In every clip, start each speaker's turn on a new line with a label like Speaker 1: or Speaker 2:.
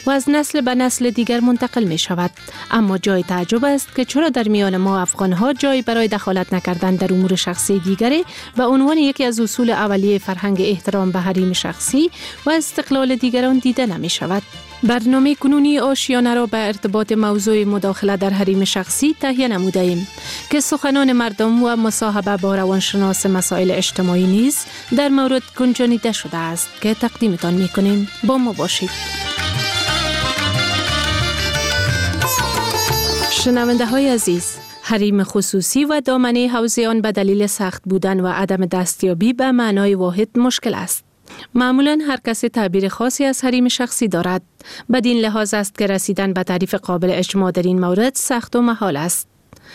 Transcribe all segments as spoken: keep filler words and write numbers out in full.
Speaker 1: و از نسل به نسل دیگر منتقل می شود. اما جای تعجب است که چرا در میان ما افغان‌ها جای برای دخالت نکردن در امور شخصی دیگری و عنوان یکی از اصول اولیه فرهنگ احترام به حریم شخصی و استقلال دیگران دیده نمی شود. برنامه کنونی آشیانه را به ارتباط موضوع مداخله در حریم شخصی تهیه نموده ایم که سخنان مردم و مصاحبه با روانشناس مسائل اجتماعی نیز در مورد گنجانیده شده است که تقدیمتان می کنیم. با ما باشید. شنونده های عزیز، حریم خصوصی و دامنه حوزه آن به دلیل سخت بودن و عدم دستیابی به معنای واحد مشکل است. معمولاً هر کسی تعبیر خاصی از حریم شخصی دارد. بدین لحاظ است که رسیدن به تعریف قابل اجماع در این مورد سخت و محال است.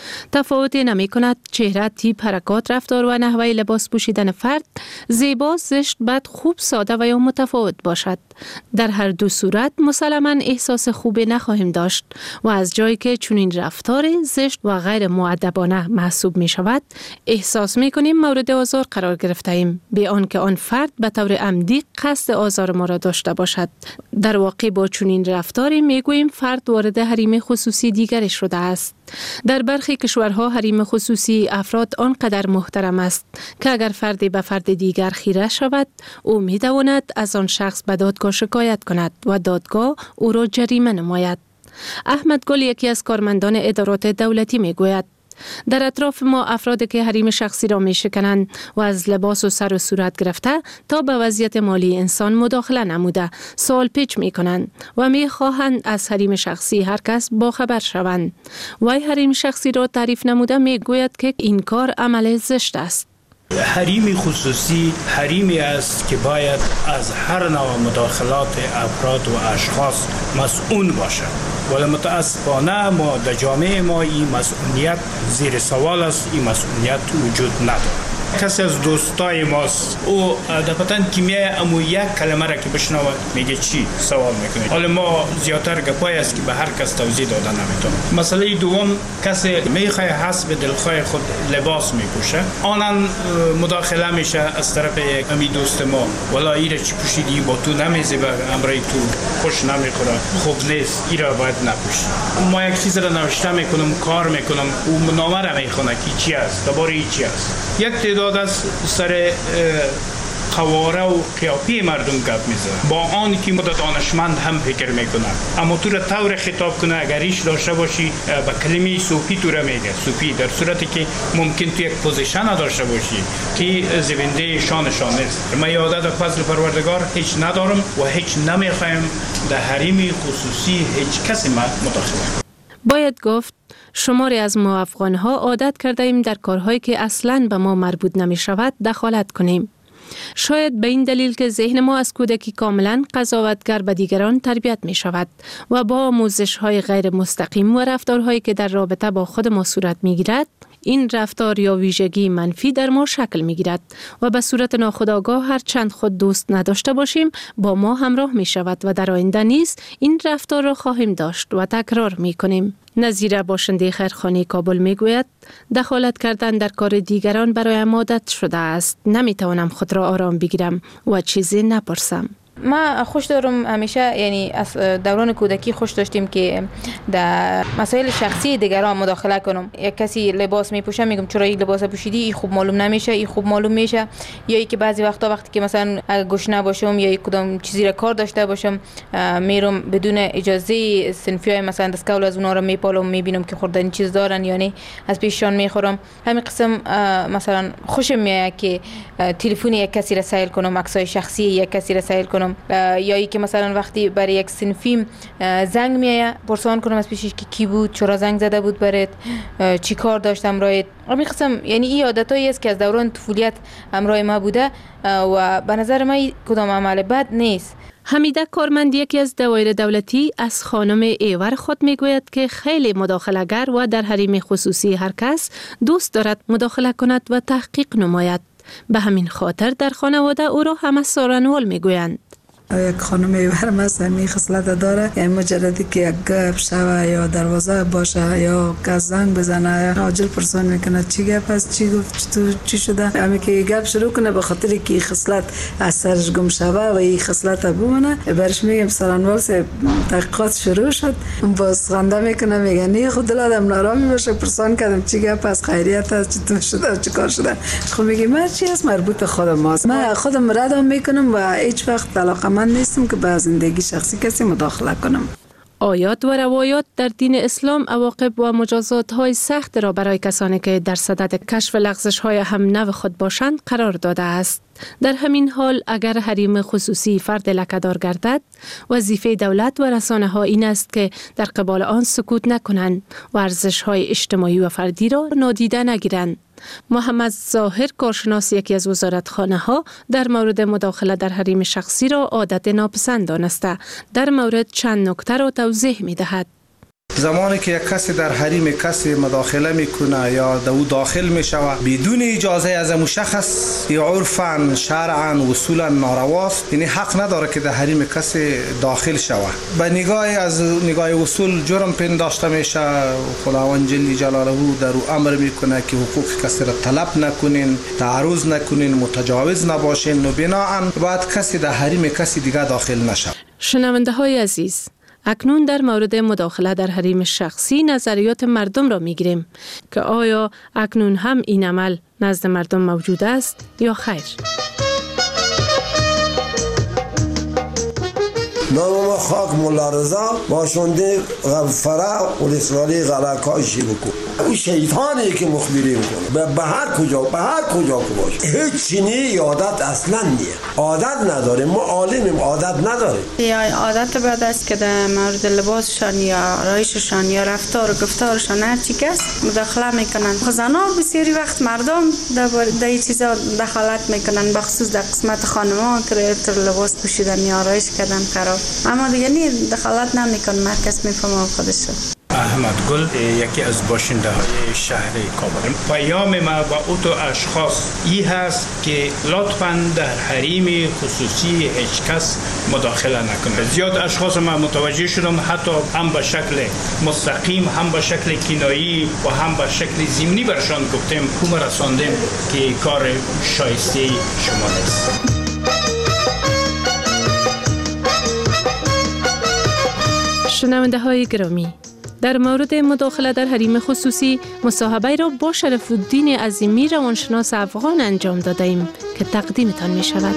Speaker 1: تفاوتی نمی کند چهره، تیپ، حرکات، رفتار و نحوه لباس پوشیدن فرد زیبا، زشت، بد، خوب، ساده و یا متفاوت باشد. در هر دو صورت مسلماً احساس خوبی نخواهیم داشت و از جایی که چنین رفتار زشت و غیر مؤدبانه محسوب می شود، احساس می کنیم مورد آزار قرار گرفته ایم، بی آنکه آن فرد به طور عمدی قصد آزار ما را داشته باشد. در واقع با چنین رفتاری می گوییم فرد وارد حریم خصوصی دیگری شده است. در برخی کشورها حریم خصوصی افراد آنقدر محترم است که اگر فردی به فرد دیگر خیره شود، او می تواند از آن شخص به دادگاه شکایت کند و دادگاه او را جریمه نماید. احمد گل، یکی از کارمندان ادارات دولتی، می گوید در اطراف ما افرادی که حریم شخصی را می شکنند و از لباس و سر و صورت گرفته تا به وضعیت مالی انسان مداخله نموده سوال پیچ می کنند و می خواهند از حریم شخصی هر کس باخبر شوند. وی حریم شخصی را تعریف نموده می گوید که این کار عمل زشت است.
Speaker 2: حریم خصوصی حریمی است که باید از هر نوع مداخلات افراد و اشخاص مسئول باشد. ولی متاسفانه ما در جامعه ما این مسئولیت زیر سوال است، این مسئولیت وجود ندارد. کسی از دوستای ماست او دفعتاً کیمیای امو یک کلمه را که بشنود میگه چی سوال میکنه. حالا ما زیادتر گپای است که به هر کس توضیح داده نمیتونم. مسئله دوم، کسی میخواد حسب دلخواه خود لباس میپوشه، آنان مداخله میشه از طرف یک امی دوست ما، والا ایره چی پوشیدی با تو نمیزیبه، امرای تو خوش نمیخوره، خوب نیست، ایره باید نپوشی. ما یک چیز را نوشته میکنم، کار میکنم، او نامه را میخونه که چی است، درباره چی است. یک تعداد از سر قواره و قیافی مردم گپ میزنه، با آن که مدت دانشمند هم فکر میکنه، اما تو را طور خطاب کنه اگر ایش داشته باشی با کلمه صوفی تو را میگه صوفی، در صورتی که ممکن تو یک پوزیشن داشته باشی که زبنده شانشان نیست. ما یادت از فضل پروردگار هیچ ندارم و هیچ نمیخوایم در حریم خصوصی هیچ کسی ما مداخله.
Speaker 1: باید گفت شماری از ما افغان‌ها عادت کرده ایم در کارهایی که اصلاً به ما مربوط نمی شود دخالت کنیم. شاید به این دلیل که ذهن ما از کودکی کاملاً قضاوتگر به دیگران تربیت می شود و با آموزش‌های غیر مستقیم و رفتارهایی که در رابطه با خود ما صورت می گیرد، این رفتار یا ویژگی منفی در ما شکل می گیرد و به صورت ناخودآگاه هر چند خود دوست نداشته باشیم با ما همراه می شود و در آینده نیز این رفتار را خواهیم داشت و تکرار می کنیم. نظیره باشنده خیرخانه کابل می گوید دخالت کردن در کار دیگران برایم عادت شده است. نمی توانم خود را آرام بگیرم و چیزی نپرسم.
Speaker 3: ما خوش دارم همیشه، یعنی از دوران کودکی خوش داشتیم که در مسائل شخصی دیگران مداخله کنم. یک کسی لباس میپوشه میگم چرا این لباس پوشیدی، این خوب معلوم نمیشه، این خوب معلوم میشه. یا ای که بعضی وقتا وقتی که مثلا گشنه باشم یا کدام چیزی را کار داشته باشم میرم بدون اجازه صنفیای مثلا دستکول از اونها را میپالم، میبینم که خوردن چیز دارن یا نه، از پیششان میخورم. همین قسم مثلا خوشم میاد که تلفن یک کسی را سائل کنم، عکسای شخصی یک کسی را سائل کنم، یا ای که مثلا وقتی برای یک صنفی زنگ میایه پرسان کنم از پیشش که کی بود، چرا زنگ زده بود برات، چی کار داشتم رایت. همین قسم یعنی این عادتایی است که از دوران طفولیت همراه ما بوده و به نظر من کدام عمل بد نیست.
Speaker 1: حمیده کارمند یکی از دوایر دولتی از خانم ایور خود میگوید که خیلی مداخله‌گر و در حریم خصوصی هر کس دوست دارد مداخله کند و تحقیق نماید. به همین خاطر در خانواده او را همه سارنوال میگویند.
Speaker 4: یک خانم برم است همین خصلت داره، یعنی مجردی که یک گپ شوه یا دروازه باشه یا کس زنگ بزنه عاجل پرسان میکنه چی گپ است، چی گفت، تو چی شده، همین که گپ شروع کنه به خاطر که این خصلت از سرش گم شوه و این خصلت بمونه. برش میگم سرانوال سے تحقیقات شروع شد، باز خنده میکنه میگه نی خود دل آدم نارامی باشه پرسان کردم چی گپ است، خیریت است، چطور شده، چی کار شده. خب میگه من چی است مربوط به خودم است، من خودم ردم میکنم و هیچ وقت علاقه‌مند نیستم که به زندگی شخصی کسی مداخله کنم.
Speaker 1: آیات و روایات در دین اسلام عواقب و مجازات های سخت را برای کسانی که در صدد کشف لغزش های هم نو خود باشند قرار داده است. در همین حال اگر حریم خصوصی فرد لکه‌دار گردد، وظیفه دولت و رسانه ها این است که در قبال آن سکوت نکنند و ارزش های اجتماعی و فردی را نادیده نگیرند. محمد ظاهر کارشناس یکی از وزارتخانه ها در مورد مداخله در حریم شخصی را عادت ناپسند دانسته. در مورد چند نکته را توضیح می دهد.
Speaker 5: زمانی که یک کسی در حریم کسی مداخله میکنه یا دو داخل میشوه بدون اجازه از مشخص یا عرفاً شرعاً اصولاً نارواست، یعنی حق نداره که در حریم کسی داخل شوه. به نگاه از نگاه اصول جرم پنداشته میشه. خداوند جل جلاله در او امر میکنه که حقوق کسی را طلب نکنین، تعرض نکنین، متجاوز نباشین و بنااً باید کسی در حریم کسی دیگه داخل نشه.
Speaker 1: شنونده های عزیز، اکنون در مورد مداخله در حریم شخصی نظریات مردم را میگیریم که آیا اکنون هم این عمل نزد مردم موجود است یا خیر؟
Speaker 6: نام خاک مولا رضا باشنده غفره و رسوالی غلقایشی بکن. اون شیطانی که مخبری میکنه به هر کجا به هر کجا که باشه هیچ چینی عادت اصلا نیه، عادت نداریم، ما عالمیم عادت نداریم.
Speaker 7: یا عادت بعد است که در مورد لباسشان یا آرایششان یا رفتار و گفتارشان هر چی کس مداخله میکنن. زنا بسیاری وقت مردم در این چیزا دخالت میکنن، بخصوص در قسمت خانم‌ها که تر لباس پوشیدن یا آرایش کردن خراب، اما دیگه نی دخالت نمیکنه، هر کس میفهمه خودشه.
Speaker 2: احمد گل یکی از باشنده های شهر کابل، پیام ما با او تو اشخاص ای هست که لطفاً در حریم خصوصی هیچ کس مداخله نکنه. زیاد اشخاص ما متوجه شدم حتی هم به شکل مستقیم هم به شکل کنایی و هم به شکل ضمنی برشان گفتیم کوم رساندیم که کار شایسته شما نیست.
Speaker 1: شنونده های گرامی، در مورد مداخله در حریم خصوصی مصاحبه را با شرف الدین عظیمی روانشناس افغان انجام داده ایم که تقدیمتان می شود.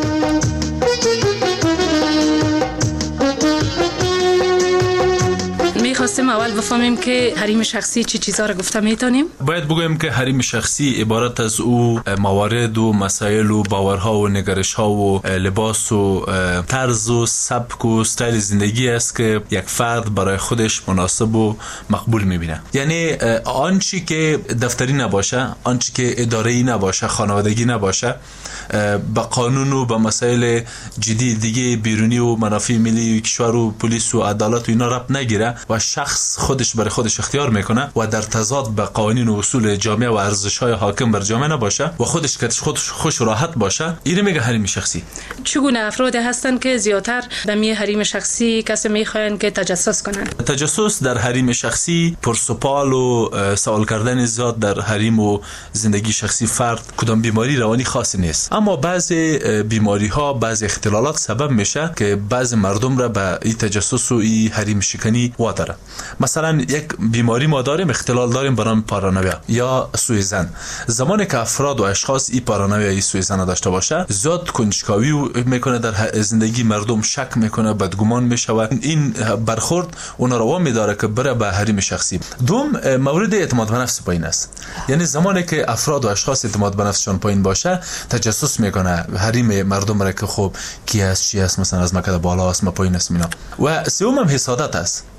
Speaker 1: می‌خواستیم اول بفهمیم که حریم شخصی چه چیزا را گفته میتونیم؟
Speaker 8: باید بگویم که حریم شخصی عبارت از او موارد و مسائل و باورها و نگرش‌ها و لباس و طرز و سبک و استایل زندگی است که یک فرد برای خودش مناسب و مقبول می‌بینه. یعنی آنچه که دفتری نباشه، آنچه که اداره‌ای نباشه، خانوادگی نباشه، با قانون و با مسائل جدی دیگه بیرونی و منافع ملی کشور و پلیس و عدالت و اینا ربط نگیره و شخص خودش برای خودش اختیار میکنه و در تضاد به قوانین و اصول جامعه و ارزش‌های حاکم بر جامعه نباشه و خودش که خودش خوش و راحت باشه، اینو میگه حریم شخصی.
Speaker 1: چگونه افرادی هستند که زیاتر در می حریم شخصی کسی میخواین که تجسس کنن؟
Speaker 8: تجسس در حریم شخصی پرسپال و سوال کردن زیاد در حریم و زندگی شخصی فرد کدام بیماری روانی خاصی نیست، اما بعضی بیماری ها بعضی اختلالات سبب میشه که بعضی مردم را به این تجسس و این حریم شکنی واداره. مثلا یک بیماری ما داریم، اختلال داریم به نام پارانویا یا سوءظن. زمانی که افراد و اشخاص این پارانویا یا سوءظن داشته باشه، زیاد کنجکاوی میکنه در زندگی مردم، شک میکنه، بدگمان میشه و این برخورد اون رو وام میداره که بره به حریم شخصی. دوم، مورد اعتماد به نفس پایین است. یعنی زمانی که افراد و اشخاص اعتماد به نفسشون پایین باشه، تجسس میکنه حریم مردم را که خب کی است، چی است، مثلا از مکه بالا است، ما پایین است اینا. و سوم هم حسادت است.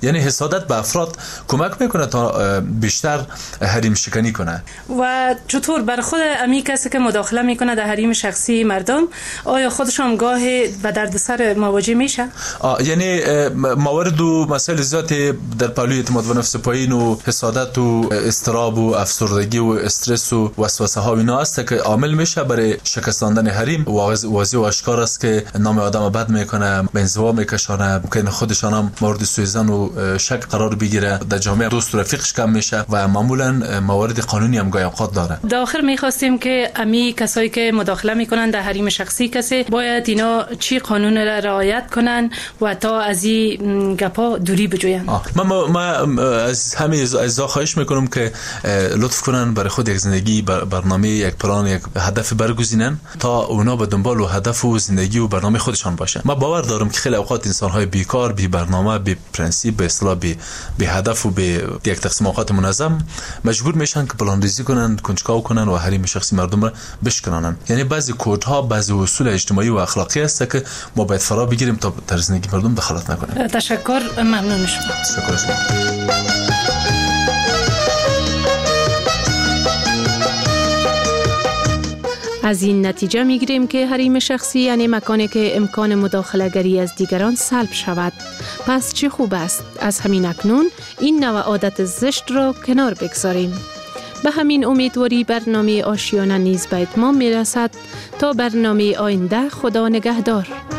Speaker 8: یعنی حسادت به افراد کمک میکنه تا بیشتر حریم شکنی کنه.
Speaker 1: و چطور بر خود امی کسی که مداخله میکنه در حریم شخصی مردم، آیا خودشان گاهی به دردسر مواجه میشه؟
Speaker 8: یعنی موارد و مسائل زیادی در پهلوی اعتماد به نفس پایین و حسادت و اضطراب و افسردگی و استرس و وسوسه ها اینا است که عامل میشه برای شکستاندن حریم. واضح و آشکار است که نام آدم بد میکنه، به انزوا میکشانه، ممکن خودشان هم مورد سوء ظن و شک قرار بگیره، در جامعه دوست و رفیقش کم میشه و معمولا موارد قانونی هم گاهی اوقات داره.
Speaker 1: در آخر میخواستیم که امی کسایی که مداخله میکنن در حریم شخصی کسی باید اینا چی قانون را رعایت کنن و تا از این گپا دوری بجوین.
Speaker 8: من من از همه اعضا خواهش میکنم که لطف کنن برای خود یک زندگی برنامه، یک پلان، یک هدف برگزینن تا اونا به دنبال و هدف و زندگی و برنامه خودشان باشه. من باور دارم که خیلی اوقات انسان‌های بیکار، بی برنامه، بی پرنسیپ، به اصطلاح بی به هدف و به یک تقسیم اوقات منظم مجبور میشن که پلان ریزی کنن، کنجکاو کنن و حریم شخصی مردم را بشکنن. یعنی بعضی کودها، بعضی اصول اجتماعی و اخلاقی است که ما باید فرا بگیریم تا در زندگی مردم دخالت نکنیم.
Speaker 1: تشکر، ممنون شما.
Speaker 8: تشکر شما.
Speaker 1: از این نتیجه میگیریم که حریم شخصی یعنی مکانی که امکان مداخله گری از دیگران سلب شود. پس چه خوب است از همین اکنون این نوع عادت زشت را کنار بگذاریم. به همین امیدواری برنامه آشیانه نیز به اتمام میرسد. تا برنامه آینده، خدا نگهدار.